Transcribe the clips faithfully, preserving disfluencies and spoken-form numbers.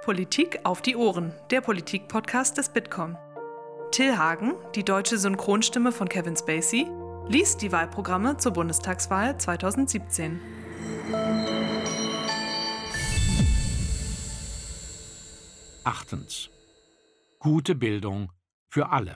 Politik auf die Ohren, der Politik-Podcast des Bitkom. Till Hagen, die deutsche Synchronstimme von Kevin Spacey, liest die Wahlprogramme zur Bundestagswahl zweitausendsiebzehn. Achtens. Gute Bildung für alle.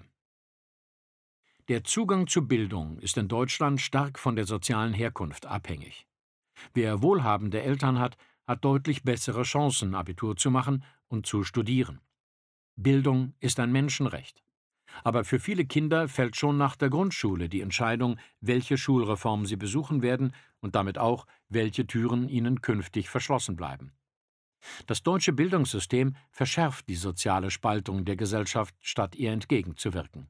Der Zugang zu Bildung ist in Deutschland stark von der sozialen Herkunft abhängig. Wer wohlhabende Eltern hat, hat deutlich bessere Chancen, Abitur zu machen und zu studieren. Bildung ist ein Menschenrecht. Aber für viele Kinder fällt schon nach der Grundschule die Entscheidung, welche Schulreform sie besuchen werden und damit auch, welche Türen ihnen künftig verschlossen bleiben. Das deutsche Bildungssystem verschärft die soziale Spaltung der Gesellschaft, statt ihr entgegenzuwirken.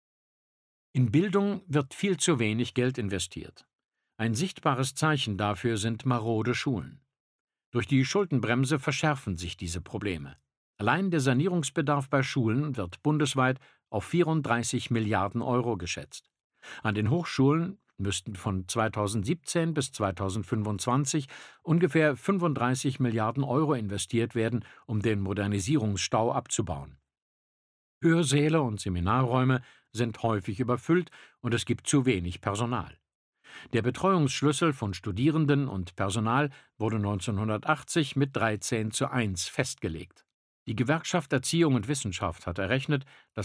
In Bildung wird viel zu wenig Geld investiert. Ein sichtbares Zeichen dafür sind marode Schulen. Durch die Schuldenbremse verschärfen sich diese Probleme. Allein der Sanierungsbedarf bei Schulen wird bundesweit auf vierunddreißig Milliarden Euro geschätzt. An den Hochschulen müssten von zweitausendsiebzehn bis zweitausendfünfundzwanzig ungefähr fünfunddreißig Milliarden Euro investiert werden, um den Modernisierungsstau abzubauen. Hörsäle und Seminarräume sind häufig überfüllt und es gibt zu wenig Personal. Der Betreuungsschlüssel von Studierenden und Personal wurde neunzehnhundertachtzig mit dreizehn zu eins festgelegt. Die Gewerkschaft Erziehung und Wissenschaft hat errechnet, dass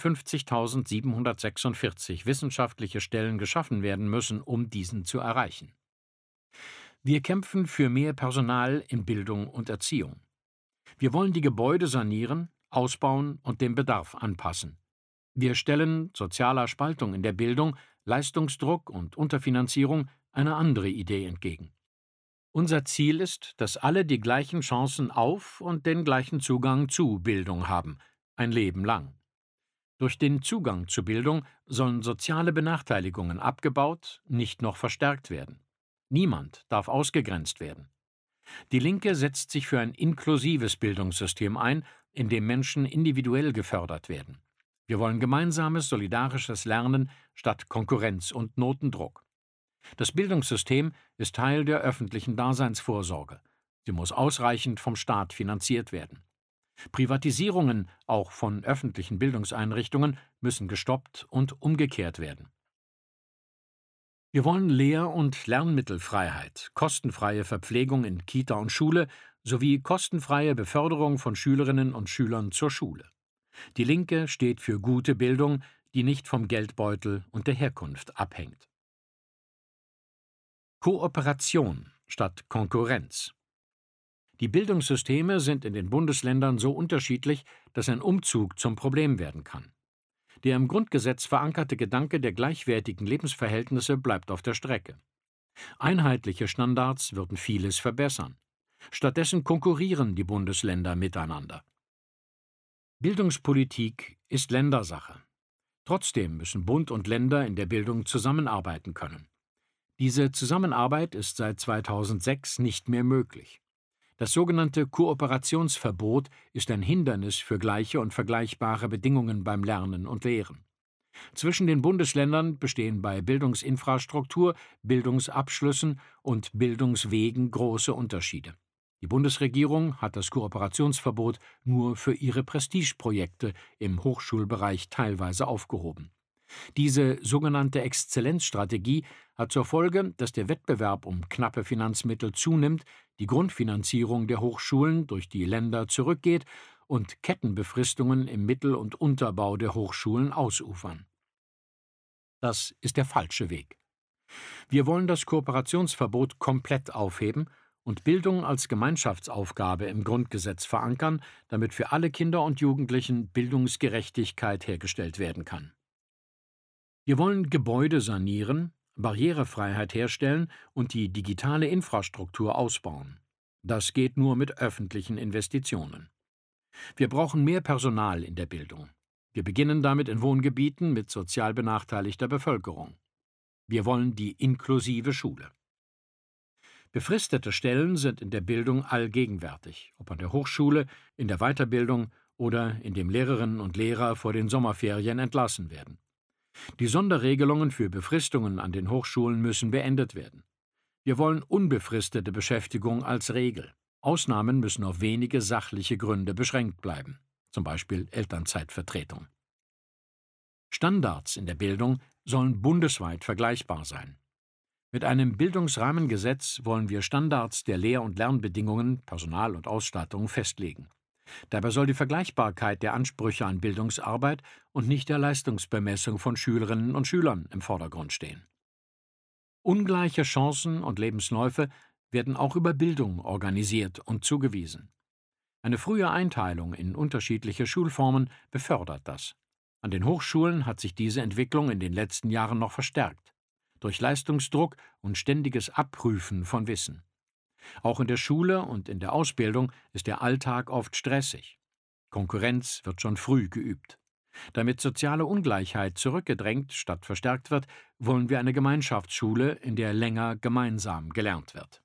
sechsundfünfzigtausendsiebenhundertsechsundvierzig wissenschaftliche Stellen geschaffen werden müssen, um diesen zu erreichen. Wir kämpfen für mehr Personal in Bildung und Erziehung. Wir wollen die Gebäude sanieren, ausbauen und dem Bedarf anpassen. Wir stellen sozialer Spaltung in der Bildung, Leistungsdruck und Unterfinanzierung eine andere Idee entgegen. Unser Ziel ist, dass alle die gleichen Chancen auf und den gleichen Zugang zu Bildung haben, ein Leben lang. Durch den Zugang zu Bildung sollen soziale Benachteiligungen abgebaut, nicht noch verstärkt werden. Niemand darf ausgegrenzt werden. Die Linke setzt sich für ein inklusives Bildungssystem ein, in dem Menschen individuell gefördert werden. Wir wollen gemeinsames, solidarisches Lernen statt Konkurrenz und Notendruck. Das Bildungssystem ist Teil der öffentlichen Daseinsvorsorge. Sie muss ausreichend vom Staat finanziert werden. Privatisierungen, auch von öffentlichen Bildungseinrichtungen, müssen gestoppt und umgekehrt werden. Wir wollen Lehr- und Lernmittelfreiheit, kostenfreie Verpflegung in Kita und Schule sowie kostenfreie Beförderung von Schülerinnen und Schülern zur Schule. Die Linke steht für gute Bildung, die nicht vom Geldbeutel und der Herkunft abhängt. Kooperation statt Konkurrenz. Die Bildungssysteme sind in den Bundesländern so unterschiedlich, dass ein Umzug zum Problem werden kann. Der im Grundgesetz verankerte Gedanke der gleichwertigen Lebensverhältnisse bleibt auf der Strecke. Einheitliche Standards würden vieles verbessern. Stattdessen konkurrieren die Bundesländer miteinander. Bildungspolitik ist Ländersache. Trotzdem müssen Bund und Länder in der Bildung zusammenarbeiten können. Diese Zusammenarbeit ist seit zweitausendsechs nicht mehr möglich. Das sogenannte Kooperationsverbot ist ein Hindernis für gleiche und vergleichbare Bedingungen beim Lernen und Lehren. Zwischen den Bundesländern bestehen bei Bildungsinfrastruktur, Bildungsabschlüssen und Bildungswegen große Unterschiede. Die Bundesregierung hat das Kooperationsverbot nur für ihre Prestigeprojekte im Hochschulbereich teilweise aufgehoben. Diese sogenannte Exzellenzstrategie hat zur Folge, dass der Wettbewerb um knappe Finanzmittel zunimmt, die Grundfinanzierung der Hochschulen durch die Länder zurückgeht und Kettenbefristungen im Mittel- und Unterbau der Hochschulen ausufern. Das ist der falsche Weg. Wir wollen das Kooperationsverbot komplett aufheben und Bildung als Gemeinschaftsaufgabe im Grundgesetz verankern, damit für alle Kinder und Jugendlichen Bildungsgerechtigkeit hergestellt werden kann. Wir wollen Gebäude sanieren, Barrierefreiheit herstellen und die digitale Infrastruktur ausbauen. Das geht nur mit öffentlichen Investitionen. Wir brauchen mehr Personal in der Bildung. Wir beginnen damit in Wohngebieten mit sozial benachteiligter Bevölkerung. Wir wollen die inklusive Schule. Befristete Stellen sind in der Bildung allgegenwärtig, ob an der Hochschule, in der Weiterbildung oder indem Lehrerinnen und Lehrer vor den Sommerferien entlassen werden. Die Sonderregelungen für Befristungen an den Hochschulen müssen beendet werden. Wir wollen unbefristete Beschäftigung als Regel. Ausnahmen müssen auf wenige sachliche Gründe beschränkt bleiben, zum Beispiel Elternzeitvertretung. Standards in der Bildung sollen bundesweit vergleichbar sein. Mit einem Bildungsrahmengesetz wollen wir Standards der Lehr- und Lernbedingungen, Personal und Ausstattung festlegen. Dabei soll die Vergleichbarkeit der Ansprüche an Bildungsarbeit und nicht der Leistungsbemessung von Schülerinnen und Schülern im Vordergrund stehen. Ungleiche Chancen und Lebensläufe werden auch über Bildung organisiert und zugewiesen. Eine frühe Einteilung in unterschiedliche Schulformen befördert das. An den Hochschulen hat sich diese Entwicklung in den letzten Jahren noch verstärkt, durch Leistungsdruck und ständiges Abprüfen von Wissen. Auch in der Schule und in der Ausbildung ist der Alltag oft stressig. Konkurrenz wird schon früh geübt. Damit soziale Ungleichheit zurückgedrängt statt verstärkt wird, wollen wir eine Gemeinschaftsschule, in der länger gemeinsam gelernt wird.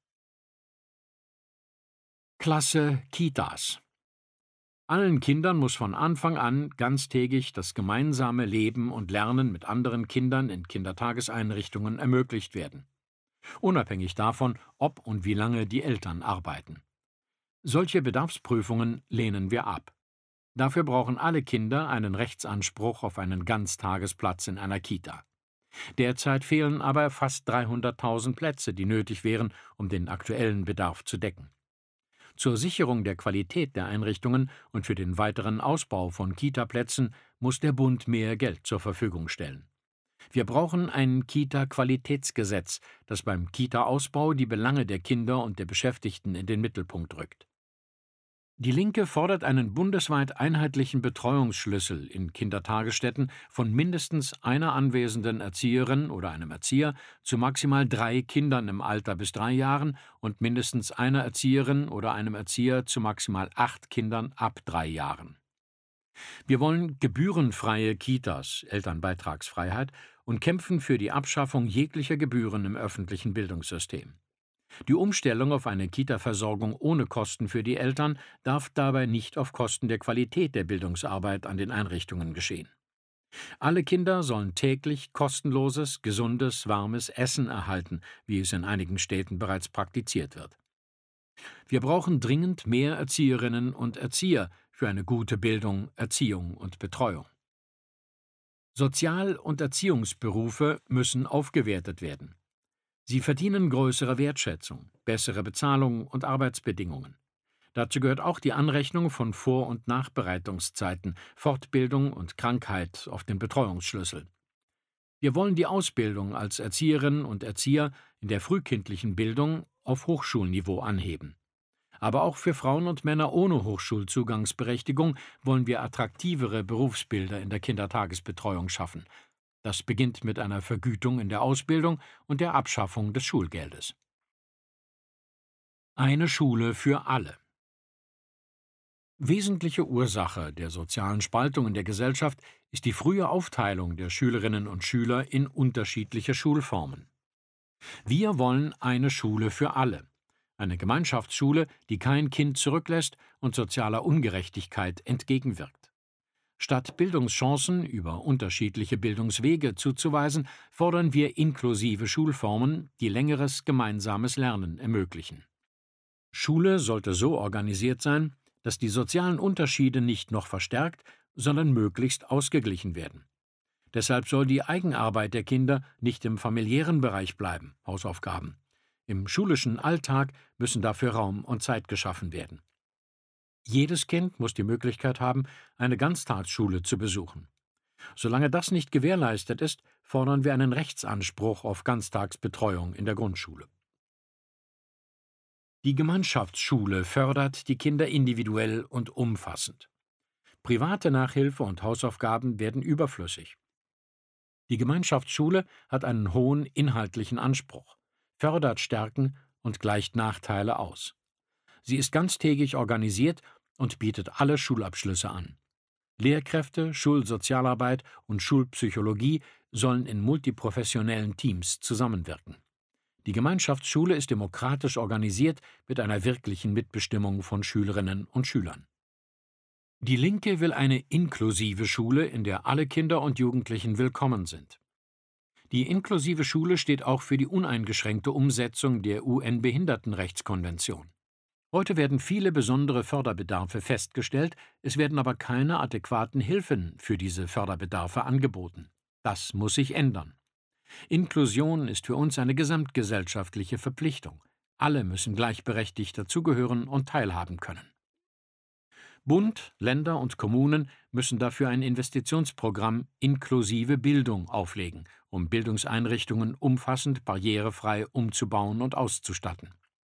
Klasse Kitas. Allen Kindern muss von Anfang an ganztägig das gemeinsame Leben und Lernen mit anderen Kindern in Kindertageseinrichtungen ermöglicht werden, unabhängig davon, ob und wie lange die Eltern arbeiten. Solche Bedarfsprüfungen lehnen wir ab. Dafür brauchen alle Kinder einen Rechtsanspruch auf einen Ganztagesplatz in einer Kita. Derzeit fehlen aber fast dreihunderttausend Plätze, die nötig wären, um den aktuellen Bedarf zu decken. Zur Sicherung der Qualität der Einrichtungen und für den weiteren Ausbau von Kita-Plätzen muss der Bund mehr Geld zur Verfügung stellen. Wir brauchen ein Kita-Qualitätsgesetz, das beim Kita-Ausbau die Belange der Kinder und der Beschäftigten in den Mittelpunkt rückt. Die Linke fordert einen bundesweit einheitlichen Betreuungsschlüssel in Kindertagesstätten von mindestens einer anwesenden Erzieherin oder einem Erzieher zu maximal drei Kindern im Alter bis drei Jahren und mindestens einer Erzieherin oder einem Erzieher zu maximal acht Kindern ab drei Jahren. Wir wollen gebührenfreie Kitas, Elternbeitragsfreiheit, und kämpfen für die Abschaffung jeglicher Gebühren im öffentlichen Bildungssystem. Die Umstellung auf eine Kita-Versorgung ohne Kosten für die Eltern darf dabei nicht auf Kosten der Qualität der Bildungsarbeit an den Einrichtungen geschehen. Alle Kinder sollen täglich kostenloses, gesundes, warmes Essen erhalten, wie es in einigen Städten bereits praktiziert wird. Wir brauchen dringend mehr Erzieherinnen und Erzieher für eine gute Bildung, Erziehung und Betreuung. Sozial- und Erziehungsberufe müssen aufgewertet werden. Sie verdienen größere Wertschätzung, bessere Bezahlung und Arbeitsbedingungen. Dazu gehört auch die Anrechnung von Vor- und Nachbereitungszeiten, Fortbildung und Krankheit auf den Betreuungsschlüssel. Wir wollen die Ausbildung als Erzieherinnen und Erzieher in der frühkindlichen Bildung auf Hochschulniveau anheben. Aber auch für Frauen und Männer ohne Hochschulzugangsberechtigung wollen wir attraktivere Berufsbilder in der Kindertagesbetreuung schaffen. Das beginnt mit einer Vergütung in der Ausbildung und der Abschaffung des Schulgeldes. Eine Schule für alle. Wesentliche Ursache der sozialen Spaltung in der Gesellschaft ist die frühe Aufteilung der Schülerinnen und Schüler in unterschiedliche Schulformen. Wir wollen eine Schule für alle. Eine Gemeinschaftsschule, die kein Kind zurücklässt und sozialer Ungerechtigkeit entgegenwirkt. Statt Bildungschancen über unterschiedliche Bildungswege zuzuweisen, fordern wir inklusive Schulformen, die längeres gemeinsames Lernen ermöglichen. Schule sollte so organisiert sein, dass die sozialen Unterschiede nicht noch verstärkt, sondern möglichst ausgeglichen werden. Deshalb soll die Eigenarbeit der Kinder nicht im familiären Bereich bleiben, Hausaufgaben. Im schulischen Alltag müssen dafür Raum und Zeit geschaffen werden. Jedes Kind muss die Möglichkeit haben, eine Ganztagsschule zu besuchen. Solange das nicht gewährleistet ist, fordern wir einen Rechtsanspruch auf Ganztagsbetreuung in der Grundschule. Die Gemeinschaftsschule fördert die Kinder individuell und umfassend. Private Nachhilfe und Hausaufgaben werden überflüssig. Die Gemeinschaftsschule hat einen hohen inhaltlichen Anspruch, fördert Stärken und gleicht Nachteile aus. Sie ist ganztägig organisiert und bietet alle Schulabschlüsse an. Lehrkräfte, Schulsozialarbeit und Schulpsychologie sollen in multiprofessionellen Teams zusammenwirken. Die Gemeinschaftsschule ist demokratisch organisiert mit einer wirklichen Mitbestimmung von Schülerinnen und Schülern. Die Linke will eine inklusive Schule, in der alle Kinder und Jugendlichen willkommen sind. Die inklusive Schule steht auch für die uneingeschränkte Umsetzung der U N-Behindertenrechtskonvention. Heute werden viele besondere Förderbedarfe festgestellt, es werden aber keine adäquaten Hilfen für diese Förderbedarfe angeboten. Das muss sich ändern. Inklusion ist für uns eine gesamtgesellschaftliche Verpflichtung. Alle müssen gleichberechtigt dazugehören und teilhaben können. Bund, Länder und Kommunen müssen dafür ein Investitionsprogramm inklusive Bildung auflegen, um Bildungseinrichtungen umfassend barrierefrei umzubauen und auszustatten.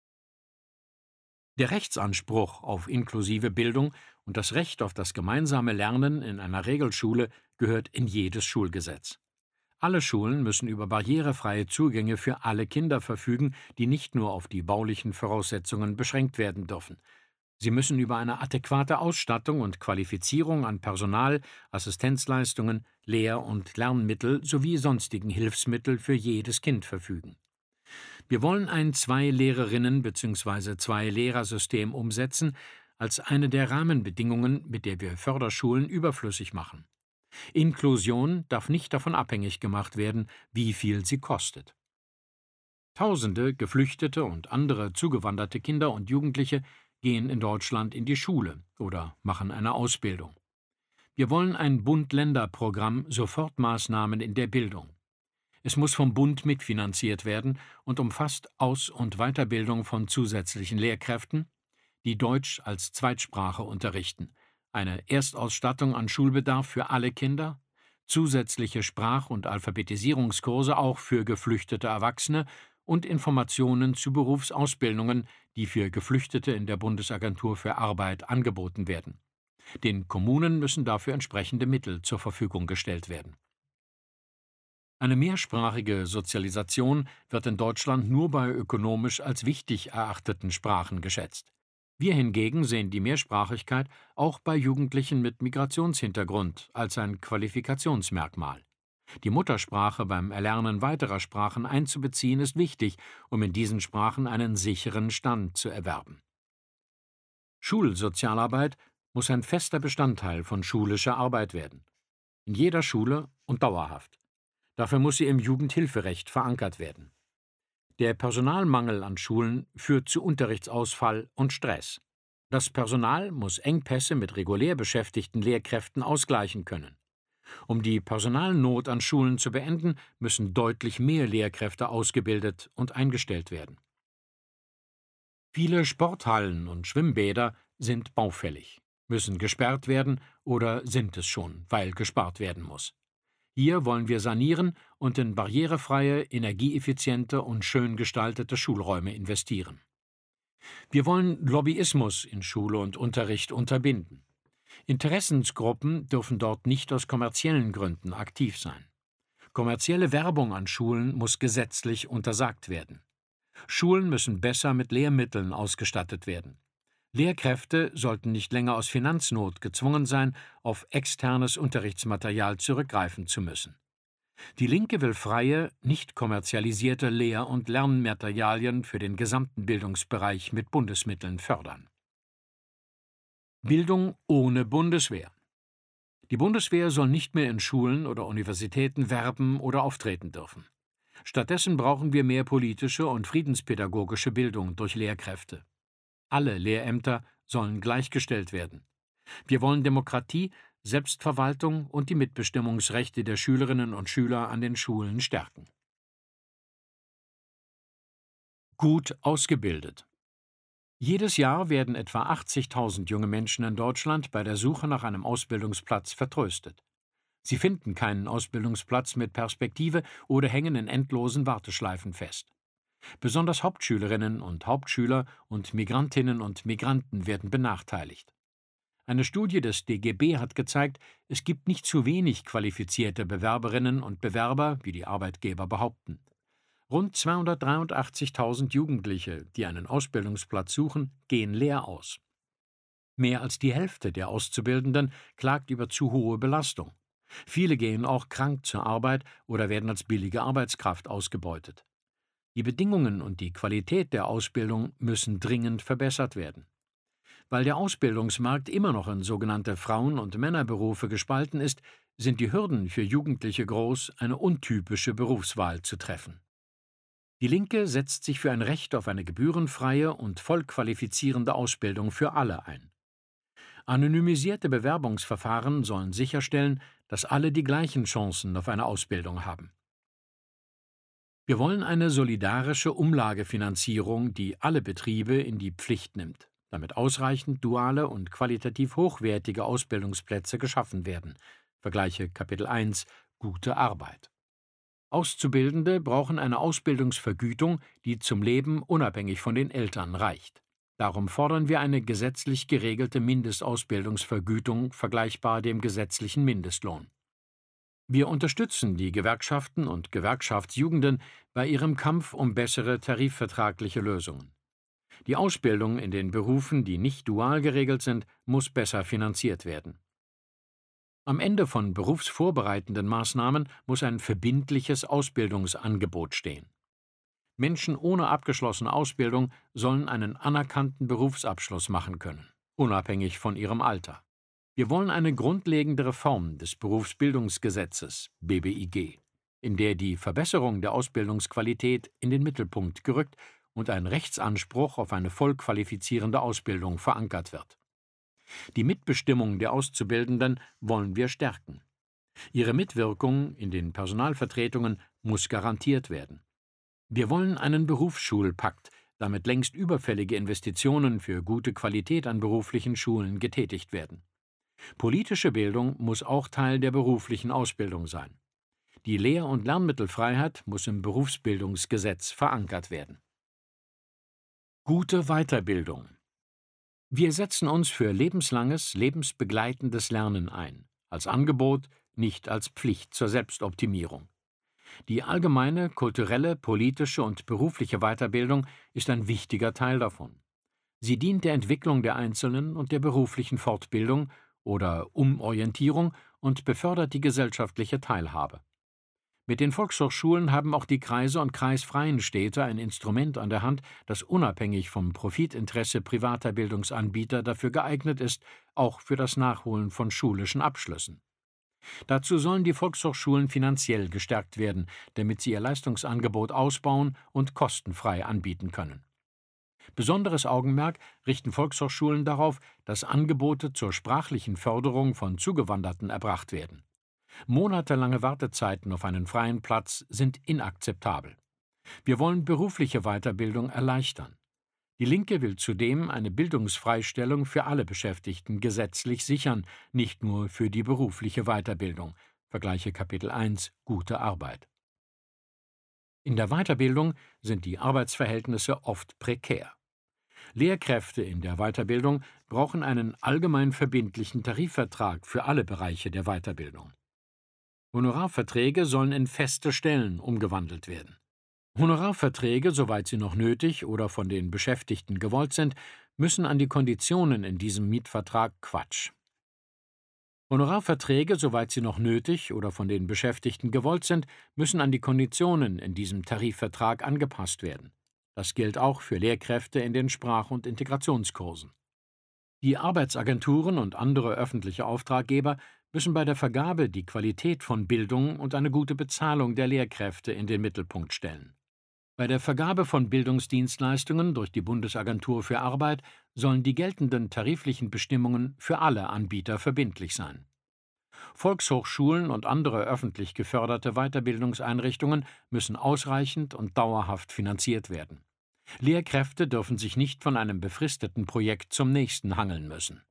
Der Rechtsanspruch auf inklusive Bildung und das Recht auf das gemeinsame Lernen in einer Regelschule gehört in jedes Schulgesetz. Alle Schulen müssen über barrierefreie Zugänge für alle Kinder verfügen, die nicht nur auf die baulichen Voraussetzungen beschränkt werden dürfen. Sie müssen über eine adäquate Ausstattung und Qualifizierung an Personal, Assistenzleistungen, Lehr- und Lernmittel sowie sonstigen Hilfsmittel für jedes Kind verfügen. Wir wollen ein Zwei-Lehrerinnen- bzw. Zwei-Lehrer-System umsetzen, als eine der Rahmenbedingungen, mit der wir Förderschulen überflüssig machen. Inklusion darf nicht davon abhängig gemacht werden, wie viel sie kostet. Tausende geflüchtete und andere zugewanderte Kinder und Jugendliche gehen in Deutschland in die Schule oder machen eine Ausbildung. Wir wollen ein Bund-Länder-Programm Sofortmaßnahmen in der Bildung. Es muss vom Bund mitfinanziert werden und umfasst Aus- und Weiterbildung von zusätzlichen Lehrkräften, die Deutsch als Zweitsprache unterrichten, eine Erstausstattung an Schulbedarf für alle Kinder, zusätzliche Sprach- und Alphabetisierungskurse auch für geflüchtete Erwachsene und Informationen zu Berufsausbildungen, die für Geflüchtete in der Bundesagentur für Arbeit angeboten werden. Den Kommunen müssen dafür entsprechende Mittel zur Verfügung gestellt werden. Eine mehrsprachige Sozialisation wird in Deutschland nur bei ökonomisch als wichtig erachteten Sprachen geschätzt. Wir hingegen sehen die Mehrsprachigkeit auch bei Jugendlichen mit Migrationshintergrund als ein Qualifikationsmerkmal. Die Muttersprache beim Erlernen weiterer Sprachen einzubeziehen ist wichtig, um in diesen Sprachen einen sicheren Stand zu erwerben. Schulsozialarbeit muss ein fester Bestandteil von schulischer Arbeit werden. In jeder Schule und dauerhaft. Dafür muss sie im Jugendhilferecht verankert werden. Der Personalmangel an Schulen führt zu Unterrichtsausfall und Stress. Das Personal muss Engpässe mit regulär beschäftigten Lehrkräften ausgleichen können. Um die Personalnot an Schulen zu beenden, müssen deutlich mehr Lehrkräfte ausgebildet und eingestellt werden. Viele Sporthallen und Schwimmbäder sind baufällig, müssen gesperrt werden oder sind es schon, weil gespart werden muss. Hier wollen wir sanieren und in barrierefreie, energieeffiziente und schön gestaltete Schulräume investieren. Wir wollen Lobbyismus in Schule und Unterricht unterbinden. Interessensgruppen dürfen dort nicht aus kommerziellen Gründen aktiv sein. Kommerzielle Werbung an Schulen muss gesetzlich untersagt werden. Schulen müssen besser mit Lehrmitteln ausgestattet werden. Lehrkräfte sollten nicht länger aus Finanznot gezwungen sein, auf externes Unterrichtsmaterial zurückgreifen zu müssen. Die Linke will freie, nicht kommerzialisierte Lehr- und Lernmaterialien für den gesamten Bildungsbereich mit Bundesmitteln fördern. Bildung ohne Bundeswehr. Die Bundeswehr soll nicht mehr in Schulen oder Universitäten werben oder auftreten dürfen. Stattdessen brauchen wir mehr politische und friedenspädagogische Bildung durch Lehrkräfte. Alle Lehrämter sollen gleichgestellt werden. Wir wollen Demokratie, Selbstverwaltung und die Mitbestimmungsrechte der Schülerinnen und Schüler an den Schulen stärken. Gut ausgebildet. Jedes Jahr werden etwa achtzigtausend junge Menschen in Deutschland bei der Suche nach einem Ausbildungsplatz vertröstet. Sie finden keinen Ausbildungsplatz mit Perspektive oder hängen in endlosen Warteschleifen fest. Besonders Hauptschülerinnen und Hauptschüler und Migrantinnen und Migranten werden benachteiligt. Eine Studie des D G B hat gezeigt, es gibt nicht zu wenig qualifizierte Bewerberinnen und Bewerber, wie die Arbeitgeber behaupten. Rund zweihundertdreiundachtzigtausend Jugendliche, die einen Ausbildungsplatz suchen, gehen leer aus. Mehr als die Hälfte der Auszubildenden klagt über zu hohe Belastung. Viele gehen auch krank zur Arbeit oder werden als billige Arbeitskraft ausgebeutet. Die Bedingungen und die Qualität der Ausbildung müssen dringend verbessert werden. Weil der Ausbildungsmarkt immer noch in sogenannte Frauen- und Männerberufe gespalten ist, sind die Hürden für Jugendliche groß, eine untypische Berufswahl zu treffen. Die Linke setzt sich für ein Recht auf eine gebührenfreie und vollqualifizierende Ausbildung für alle ein. Anonymisierte Bewerbungsverfahren sollen sicherstellen, dass alle die gleichen Chancen auf eine Ausbildung haben. Wir wollen eine solidarische Umlagefinanzierung, die alle Betriebe in die Pflicht nimmt, damit ausreichend duale und qualitativ hochwertige Ausbildungsplätze geschaffen werden. Vergleiche Kapitel eins Gute Arbeit. Auszubildende brauchen eine Ausbildungsvergütung, die zum Leben unabhängig von den Eltern reicht. Darum fordern wir eine gesetzlich geregelte Mindestausbildungsvergütung, vergleichbar dem gesetzlichen Mindestlohn. Wir unterstützen die Gewerkschaften und Gewerkschaftsjugenden bei ihrem Kampf um bessere tarifvertragliche Lösungen. Die Ausbildung in den Berufen, die nicht dual geregelt sind, muss besser finanziert werden. Am Ende von berufsvorbereitenden Maßnahmen muss ein verbindliches Ausbildungsangebot stehen. Menschen ohne abgeschlossene Ausbildung sollen einen anerkannten Berufsabschluss machen können, unabhängig von ihrem Alter. Wir wollen eine grundlegende Reform des Berufsbildungsgesetzes B B I G, in der die Verbesserung der Ausbildungsqualität in den Mittelpunkt gerückt und ein Rechtsanspruch auf eine vollqualifizierende Ausbildung verankert wird. Die Mitbestimmung der Auszubildenden wollen wir stärken. Ihre Mitwirkung in den Personalvertretungen muss garantiert werden. Wir wollen einen Berufsschulpakt, damit längst überfällige Investitionen für gute Qualität an beruflichen Schulen getätigt werden. Politische Bildung muss auch Teil der beruflichen Ausbildung sein. Die Lehr- und Lernmittelfreiheit muss im Berufsbildungsgesetz verankert werden. Gute Weiterbildung. Wir setzen uns für lebenslanges, lebensbegleitendes Lernen ein, als Angebot, nicht als Pflicht zur Selbstoptimierung. Die allgemeine, kulturelle, politische und berufliche Weiterbildung ist ein wichtiger Teil davon. Sie dient der Entwicklung der Einzelnen und der beruflichen Fortbildung oder Umorientierung und befördert die gesellschaftliche Teilhabe. Mit den Volkshochschulen haben auch die Kreise und kreisfreien Städte ein Instrument an der Hand, das unabhängig vom Profitinteresse privater Bildungsanbieter dafür geeignet ist, auch für das Nachholen von schulischen Abschlüssen. Dazu sollen die Volkshochschulen finanziell gestärkt werden, damit sie ihr Leistungsangebot ausbauen und kostenfrei anbieten können. Besonderes Augenmerk richten Volkshochschulen darauf, dass Angebote zur sprachlichen Förderung von Zugewanderten erbracht werden. Monatelange Wartezeiten auf einen freien Platz sind inakzeptabel. Wir wollen berufliche Weiterbildung erleichtern. Die Linke will zudem eine Bildungsfreistellung für alle Beschäftigten gesetzlich sichern, nicht nur für die berufliche Weiterbildung. Vergleiche Kapitel eins Gute Arbeit. In der Weiterbildung sind die Arbeitsverhältnisse oft prekär. Lehrkräfte in der Weiterbildung brauchen einen allgemein verbindlichen Tarifvertrag für alle Bereiche der Weiterbildung. Honorarverträge sollen in feste Stellen umgewandelt werden. Honorarverträge, soweit sie noch nötig oder von den Beschäftigten gewollt sind, müssen an die Konditionen in diesem Mietvertrag Quatsch. Honorarverträge, soweit sie noch nötig oder von den Beschäftigten gewollt sind, müssen an die Konditionen in diesem Tarifvertrag angepasst werden. Das gilt auch für Lehrkräfte in den Sprach- und Integrationskursen. Die Arbeitsagenturen und andere öffentliche Auftraggeber müssen bei der Vergabe die Qualität von Bildung und eine gute Bezahlung der Lehrkräfte in den Mittelpunkt stellen. Bei der Vergabe von Bildungsdienstleistungen durch die Bundesagentur für Arbeit sollen die geltenden tariflichen Bestimmungen für alle Anbieter verbindlich sein. Volkshochschulen und andere öffentlich geförderte Weiterbildungseinrichtungen müssen ausreichend und dauerhaft finanziert werden. Lehrkräfte dürfen sich nicht von einem befristeten Projekt zum nächsten hangeln müssen.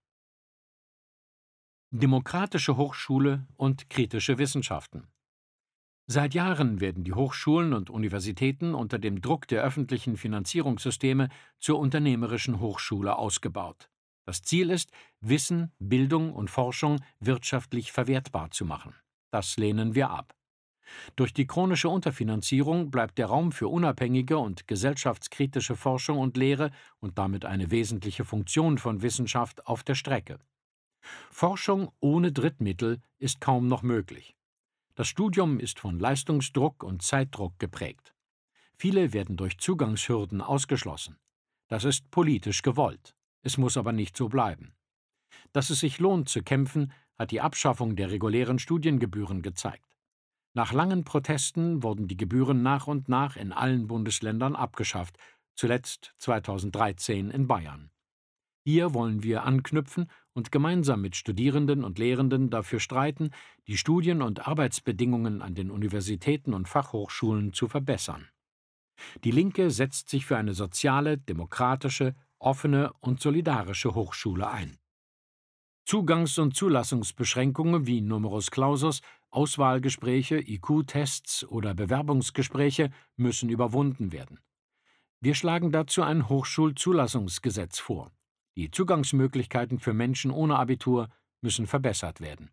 Demokratische Hochschule und kritische Wissenschaften. Seit Jahren werden die Hochschulen und Universitäten unter dem Druck der öffentlichen Finanzierungssysteme zur unternehmerischen Hochschule ausgebaut. Das Ziel ist, Wissen, Bildung und Forschung wirtschaftlich verwertbar zu machen. Das lehnen wir ab. Durch die chronische Unterfinanzierung bleibt der Raum für unabhängige und gesellschaftskritische Forschung und Lehre und damit eine wesentliche Funktion von Wissenschaft auf der Strecke. Forschung ohne Drittmittel ist kaum noch möglich. Das Studium ist von Leistungsdruck und Zeitdruck geprägt. Viele werden durch Zugangshürden ausgeschlossen. Das ist politisch gewollt. Es muss aber nicht so bleiben. Dass es sich lohnt zu kämpfen, hat die Abschaffung der regulären Studiengebühren gezeigt. Nach langen Protesten wurden die Gebühren nach und nach in allen Bundesländern abgeschafft, zuletzt zweitausenddreizehn in Bayern. Hier wollen wir anknüpfen und gemeinsam mit Studierenden und Lehrenden dafür streiten, die Studien- und Arbeitsbedingungen an den Universitäten und Fachhochschulen zu verbessern. Die Linke setzt sich für eine soziale, demokratische, offene und solidarische Hochschule ein. Zugangs- und Zulassungsbeschränkungen wie Numerus Clausus, Auswahlgespräche, I Q-Tests oder Bewerbungsgespräche müssen überwunden werden. Wir schlagen dazu ein Hochschulzulassungsgesetz vor. Die Zugangsmöglichkeiten für Menschen ohne Abitur müssen verbessert werden.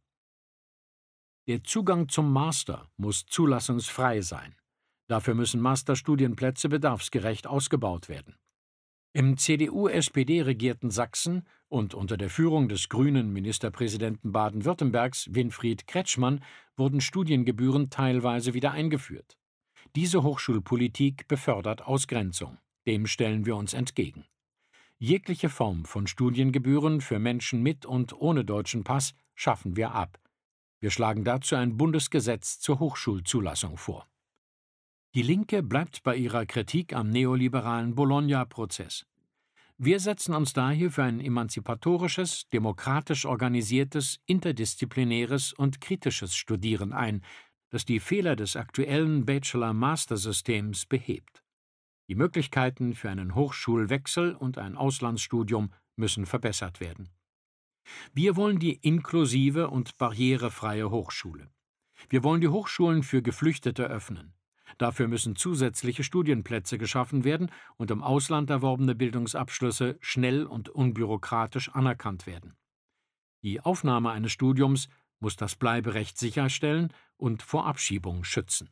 Der Zugang zum Master muss zulassungsfrei sein. Dafür müssen Masterstudienplätze bedarfsgerecht ausgebaut werden. Im C D U-S P D-regierten Sachsen und unter der Führung des grünen Ministerpräsidenten Baden-Württembergs Winfried Kretschmann wurden Studiengebühren teilweise wieder eingeführt. Diese Hochschulpolitik befördert Ausgrenzung. Dem stellen wir uns entgegen. Jegliche Form von Studiengebühren für Menschen mit und ohne deutschen Pass schaffen wir ab. Wir schlagen dazu ein Bundesgesetz zur Hochschulzulassung vor. Die Linke bleibt bei ihrer Kritik am neoliberalen Bologna-Prozess. Wir setzen uns daher für ein emanzipatorisches, demokratisch organisiertes, interdisziplinäres und kritisches Studieren ein, das die Fehler des aktuellen Bachelor-Master-Systems behebt. Die Möglichkeiten für einen Hochschulwechsel und ein Auslandsstudium müssen verbessert werden. Wir wollen die inklusive und barrierefreie Hochschule. Wir wollen die Hochschulen für Geflüchtete öffnen. Dafür müssen zusätzliche Studienplätze geschaffen werden und im Ausland erworbene Bildungsabschlüsse schnell und unbürokratisch anerkannt werden. Die Aufnahme eines Studiums muss das Bleiberecht sicherstellen und vor Abschiebung schützen.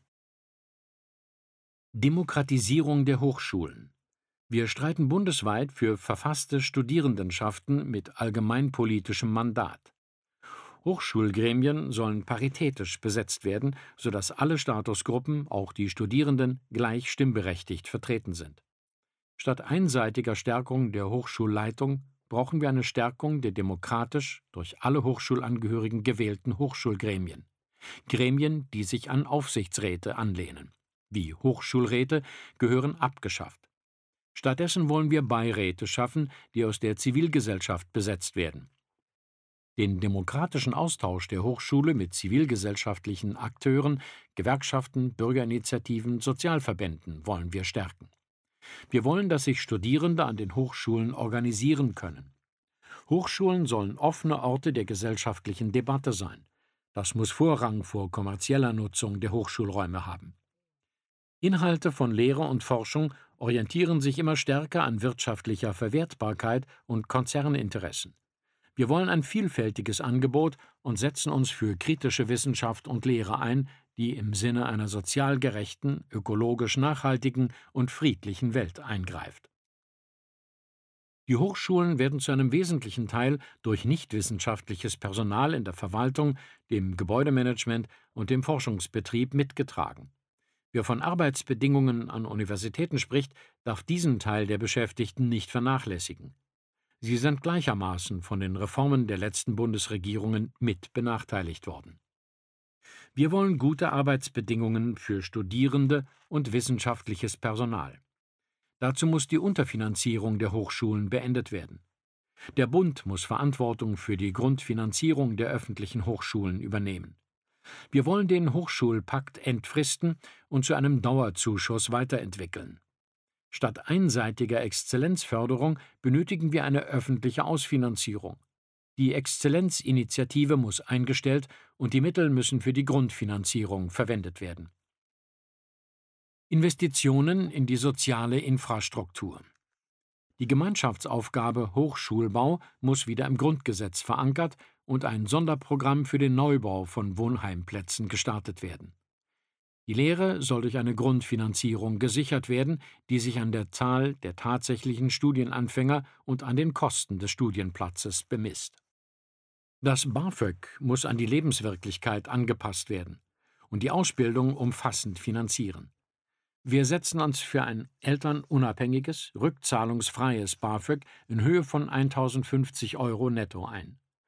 Demokratisierung der Hochschulen. Wir streiten bundesweit für verfasste Studierendenschaften mit allgemeinpolitischem Mandat. Hochschulgremien sollen paritätisch besetzt werden, sodass alle Statusgruppen, auch die Studierenden, gleich stimmberechtigt vertreten sind. Statt einseitiger Stärkung der Hochschulleitung brauchen wir eine Stärkung der demokratisch durch alle Hochschulangehörigen gewählten Hochschulgremien. Gremien, die sich an Aufsichtsräte anlehnen. Wie Hochschulräte gehören abgeschafft. Stattdessen wollen wir Beiräte schaffen, die aus der Zivilgesellschaft besetzt werden. Den demokratischen Austausch der Hochschule mit zivilgesellschaftlichen Akteuren, Gewerkschaften, Bürgerinitiativen, Sozialverbänden wollen wir stärken. Wir wollen, dass sich Studierende an den Hochschulen organisieren können. Hochschulen sollen offene Orte der gesellschaftlichen Debatte sein. Das muss Vorrang vor kommerzieller Nutzung der Hochschulräume haben. Inhalte von Lehre und Forschung orientieren sich immer stärker an wirtschaftlicher Verwertbarkeit und Konzerninteressen. Wir wollen ein vielfältiges Angebot und setzen uns für kritische Wissenschaft und Lehre ein, die im Sinne einer sozial gerechten, ökologisch nachhaltigen und friedlichen Welt eingreift. Die Hochschulen werden zu einem wesentlichen Teil durch nichtwissenschaftliches Personal in der Verwaltung, dem Gebäudemanagement und dem Forschungsbetrieb mitgetragen. Wer von Arbeitsbedingungen an Universitäten spricht, darf diesen Teil der Beschäftigten nicht vernachlässigen. Sie sind gleichermaßen von den Reformen der letzten Bundesregierungen mit benachteiligt worden. Wir wollen gute Arbeitsbedingungen für Studierende und wissenschaftliches Personal. Dazu muss die Unterfinanzierung der Hochschulen beendet werden. Der Bund muss Verantwortung für die Grundfinanzierung der öffentlichen Hochschulen übernehmen. Wir wollen den Hochschulpakt entfristen und zu einem Dauerzuschuss weiterentwickeln. Statt einseitiger Exzellenzförderung benötigen wir eine öffentliche Ausfinanzierung. Die Exzellenzinitiative muss eingestellt und die Mittel müssen für die Grundfinanzierung verwendet werden. Investitionen in die soziale Infrastruktur. Die Gemeinschaftsaufgabe Hochschulbau muss wieder im Grundgesetz verankert und ein Sonderprogramm für den Neubau von Wohnheimplätzen gestartet werden. Die Lehre soll durch eine Grundfinanzierung gesichert werden, die sich an der Zahl der tatsächlichen Studienanfänger und an den Kosten des Studienplatzes bemisst. Das BAföG muss an die Lebenswirklichkeit angepasst werden und die Ausbildung umfassend finanzieren. Wir setzen uns für ein elternunabhängiges, rückzahlungsfreies BAföG in Höhe von eintausendfünfzig Euro netto ein.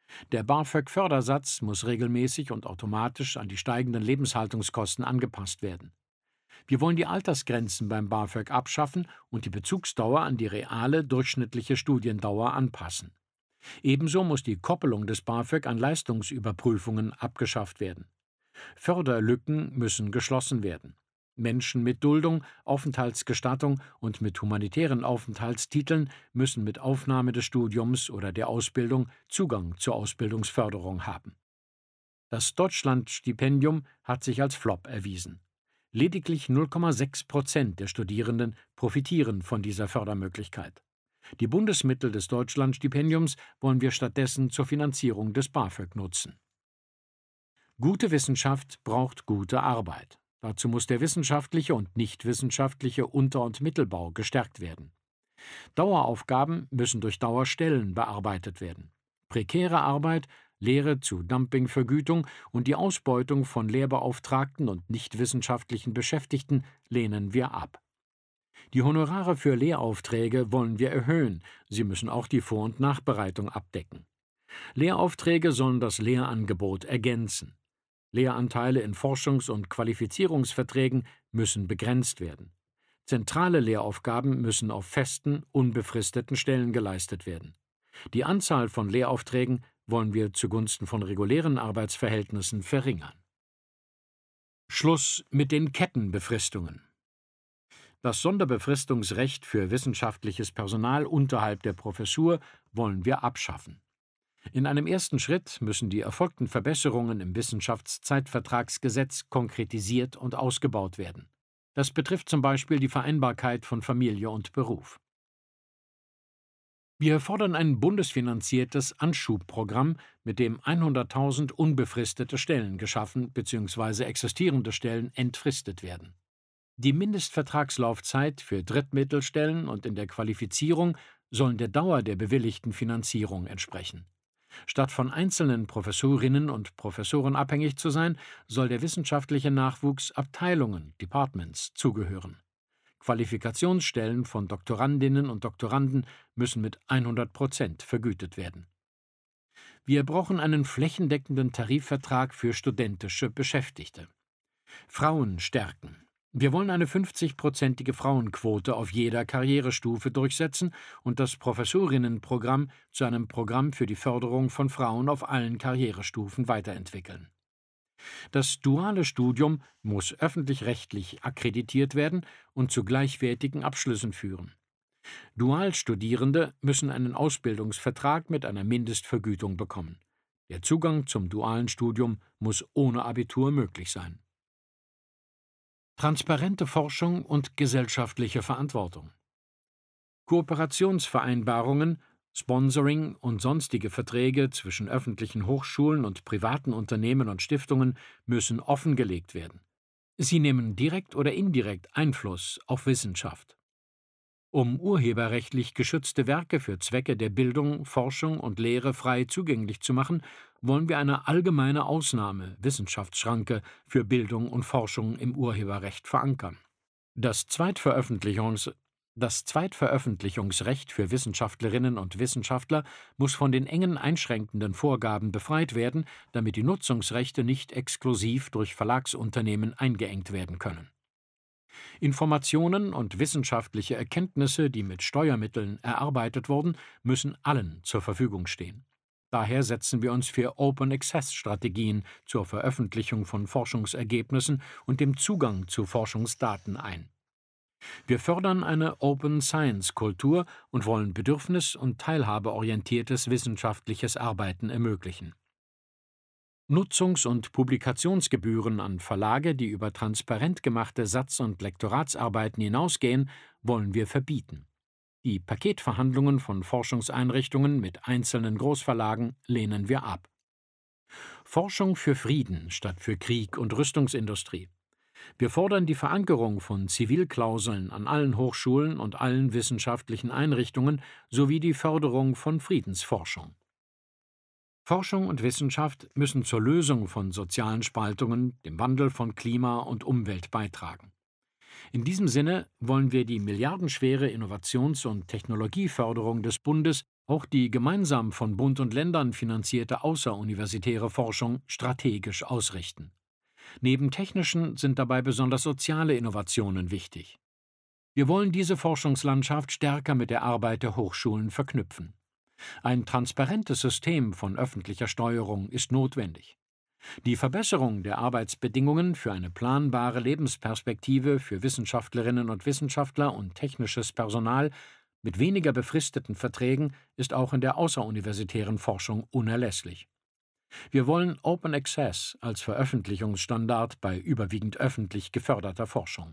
Der BAföG-Fördersatz muss regelmäßig und automatisch an die steigenden Lebenshaltungskosten angepasst werden. Wir wollen die Altersgrenzen beim BAföG abschaffen und die Bezugsdauer an die reale durchschnittliche Studiendauer anpassen. Ebenso muss die Koppelung des BAföG an Leistungsüberprüfungen abgeschafft werden. Förderlücken müssen geschlossen werden. Menschen mit Duldung, Aufenthaltsgestattung und mit humanitären Aufenthaltstiteln müssen mit Aufnahme des Studiums oder der Ausbildung Zugang zur Ausbildungsförderung haben. Das Deutschlandstipendium hat sich als Flop erwiesen. Lediglich null Komma sechs Prozent der Studierenden profitieren von dieser Fördermöglichkeit. Die Bundesmittel des Deutschlandstipendiums wollen wir stattdessen zur Finanzierung des BAföG nutzen. Gute Wissenschaft braucht gute Arbeit. Dazu muss der wissenschaftliche und nichtwissenschaftliche Unter- und Mittelbau gestärkt werden. Daueraufgaben müssen durch Dauerstellen bearbeitet werden. Prekäre Arbeit, Lehre zu Dumpingvergütung und die Ausbeutung von Lehrbeauftragten und nichtwissenschaftlichen Beschäftigten lehnen wir ab. Die Honorare für Lehraufträge wollen wir erhöhen. Sie müssen auch die Vor- und Nachbereitung abdecken. Lehraufträge sollen das Lehrangebot ergänzen. Lehranteile in Forschungs- und Qualifizierungsverträgen müssen begrenzt werden. Zentrale Lehraufgaben müssen auf festen, unbefristeten Stellen geleistet werden. Die Anzahl von Lehraufträgen wollen wir zugunsten von regulären Arbeitsverhältnissen verringern. Schluss mit den Kettenbefristungen. Das Sonderbefristungsrecht für wissenschaftliches Personal unterhalb der Professur wollen wir abschaffen. In einem ersten Schritt müssen die erfolgten Verbesserungen im Wissenschaftszeitvertragsgesetz konkretisiert und ausgebaut werden. Das betrifft zum Beispiel die Vereinbarkeit von Familie und Beruf. Wir fordern ein bundesfinanziertes Anschubprogramm, mit dem hunderttausend unbefristete Stellen geschaffen bzw. existierende Stellen entfristet werden. Die Mindestvertragslaufzeit für Drittmittelstellen und in der Qualifizierung sollen der Dauer der bewilligten Finanzierung entsprechen. Statt von einzelnen Professorinnen und Professoren abhängig zu sein, soll der wissenschaftliche Nachwuchs Abteilungen, Departments, zugehören. Qualifikationsstellen von Doktorandinnen und Doktoranden müssen mit hundert Prozent vergütet werden. Wir brauchen einen flächendeckenden Tarifvertrag für studentische Beschäftigte. Frauen stärken. Wir wollen eine fünfzigprozentige Frauenquote auf jeder Karrierestufe durchsetzen und das Professorinnenprogramm zu einem Programm für die Förderung von Frauen auf allen Karrierestufen weiterentwickeln. Das duale Studium muss öffentlich-rechtlich akkreditiert werden und zu gleichwertigen Abschlüssen führen. Dualstudierende müssen einen Ausbildungsvertrag mit einer Mindestvergütung bekommen. Der Zugang zum dualen Studium muss ohne Abitur möglich sein. Transparente Forschung und gesellschaftliche Verantwortung. Kooperationsvereinbarungen, Sponsoring und sonstige Verträge zwischen öffentlichen Hochschulen und privaten Unternehmen und Stiftungen müssen offengelegt werden. Sie nehmen direkt oder indirekt Einfluss auf Wissenschaft. Um urheberrechtlich geschützte Werke für Zwecke der Bildung, Forschung und Lehre frei zugänglich zu machen, wollen wir eine allgemeine Ausnahme, Wissenschaftsschranke, für Bildung und Forschung im Urheberrecht verankern. Das Zweitveröffentlichungs Das Zweitveröffentlichungsrecht für Wissenschaftlerinnen und Wissenschaftler muss von den engen einschränkenden Vorgaben befreit werden, damit die Nutzungsrechte nicht exklusiv durch Verlagsunternehmen eingeengt werden können. Informationen und wissenschaftliche Erkenntnisse, die mit Steuermitteln erarbeitet wurden, müssen allen zur Verfügung stehen. Daher setzen wir uns für Open-Access-Strategien zur Veröffentlichung von Forschungsergebnissen und dem Zugang zu Forschungsdaten ein. Wir fördern eine Open-Science-Kultur und wollen bedürfnis- und teilhabeorientiertes wissenschaftliches Arbeiten ermöglichen. Nutzungs- und Publikationsgebühren an Verlage, die über transparent gemachte Satz- und Lektoratsarbeiten hinausgehen, wollen wir verbieten. Die Paketverhandlungen von Forschungseinrichtungen mit einzelnen Großverlagen lehnen wir ab. Forschung für Frieden statt für Krieg und Rüstungsindustrie. Wir fordern die Verankerung von Zivilklauseln an allen Hochschulen und allen wissenschaftlichen Einrichtungen sowie die Förderung von Friedensforschung. Forschung und Wissenschaft müssen zur Lösung von sozialen Spaltungen, dem Wandel von Klima und Umwelt beitragen. In diesem Sinne wollen wir die milliardenschwere Innovations- und Technologieförderung des Bundes Auch die gemeinsam von Bund und Ländern finanzierte außeruniversitäre Forschung strategisch ausrichten. Neben technischen sind dabei besonders soziale Innovationen wichtig. Wir wollen diese Forschungslandschaft stärker mit der Arbeit der Hochschulen verknüpfen. Ein transparentes System von öffentlicher Steuerung ist notwendig. Die Verbesserung der Arbeitsbedingungen für eine planbare Lebensperspektive für Wissenschaftlerinnen und Wissenschaftler und technisches Personal mit weniger befristeten Verträgen ist auch in der außeruniversitären Forschung unerlässlich. Wir wollen Open Access als Veröffentlichungsstandard bei überwiegend öffentlich geförderter Forschung.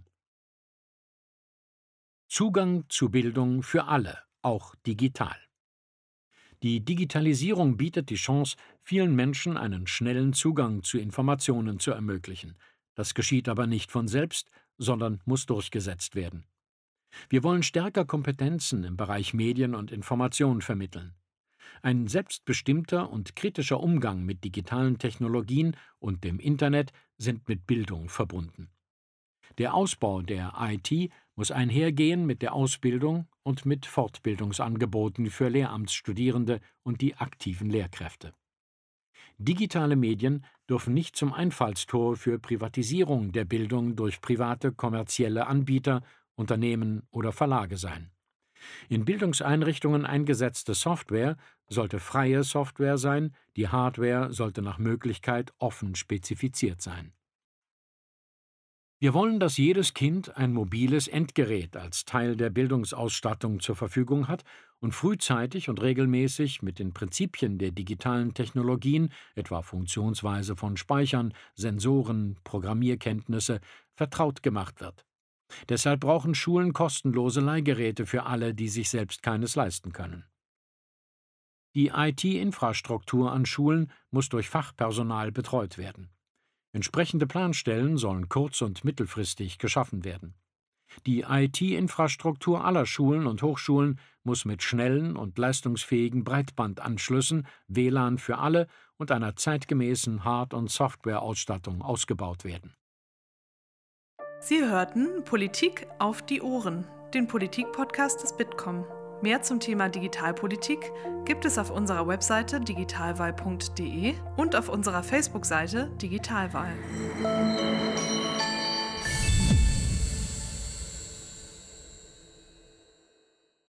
Zugang zu Bildung für alle, auch digital. Die Digitalisierung bietet die Chance, vielen Menschen einen schnellen Zugang zu Informationen zu ermöglichen. Das geschieht aber nicht von selbst, sondern muss durchgesetzt werden. Wir wollen stärker Kompetenzen im Bereich Medien und Information vermitteln. Ein selbstbestimmter und kritischer Umgang mit digitalen Technologien und dem Internet sind mit Bildung verbunden. Der Ausbau der I T muss einhergehen mit der Ausbildung und mit Fortbildungsangeboten für Lehramtsstudierende und die aktiven Lehrkräfte. Digitale Medien dürfen nicht zum Einfallstor für Privatisierung der Bildung durch private kommerzielle Anbieter, Unternehmen oder Verlage sein. In Bildungseinrichtungen eingesetzte Software sollte freie Software sein, die Hardware sollte nach Möglichkeit offen spezifiziert sein. Wir wollen, dass jedes Kind ein mobiles Endgerät als Teil der Bildungsausstattung zur Verfügung hat und frühzeitig und regelmäßig mit den Prinzipien der digitalen Technologien, etwa Funktionsweise von Speichern, Sensoren, Programmierkenntnisse, vertraut gemacht wird. Deshalb brauchen Schulen kostenlose Leihgeräte für alle, die sich selbst keines leisten können. Die I T-Infrastruktur an Schulen muss durch Fachpersonal betreut werden. Entsprechende Planstellen sollen kurz- und mittelfristig geschaffen werden. Die I T-Infrastruktur aller Schulen und Hochschulen muss mit schnellen und leistungsfähigen Breitbandanschlüssen, W L A N für alle und einer zeitgemäßen Hard- und Softwareausstattung ausgebaut werden. Sie hörten Politik auf die Ohren, den Politik-Podcast des Bitkom. Mehr zum Thema Digitalpolitik gibt es auf unserer Webseite digitalwahl punkt de und auf unserer Facebook-Seite Digitalwahl.